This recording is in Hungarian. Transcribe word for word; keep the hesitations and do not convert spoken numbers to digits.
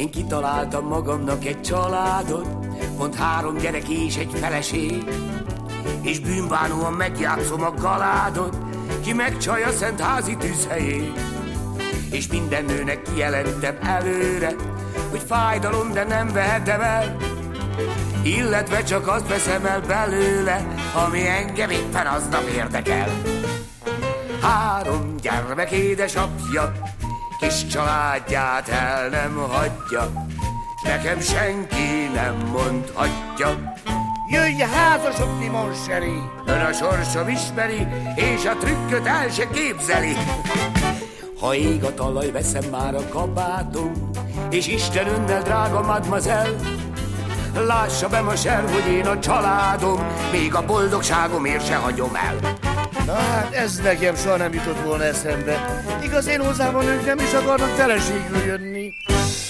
Én kitaláltam magamnak egy családot, pont három gyerek és egy feleség, és bűnbánóan megjátszom a galádot, ki megcsalja szent házi tűzhelyét. És minden nőnek kijelentem előre, hogy fájdalom, de nem vehetem el, illetve csak azt veszem el belőle, ami engem éppen aznap érdekel. Három gyermek édesapja, kis családját el nem hagyja, nekem senki nem mondhatja. Jöjj házasodni, Monseri! Ön a sorsom ismeri, és a trükköt el se képzeli. Ha ég a talaj, veszem már a kabátom, és Isten önnel, drága mademoiselle, lássa be ma ser, hogy én a családom, még a boldogságomért se hagyom el. Na hát ez nekem soha nem jutott volna eszembe. Igaz, én hozzám a nők nem is akarnak feleségül jönni.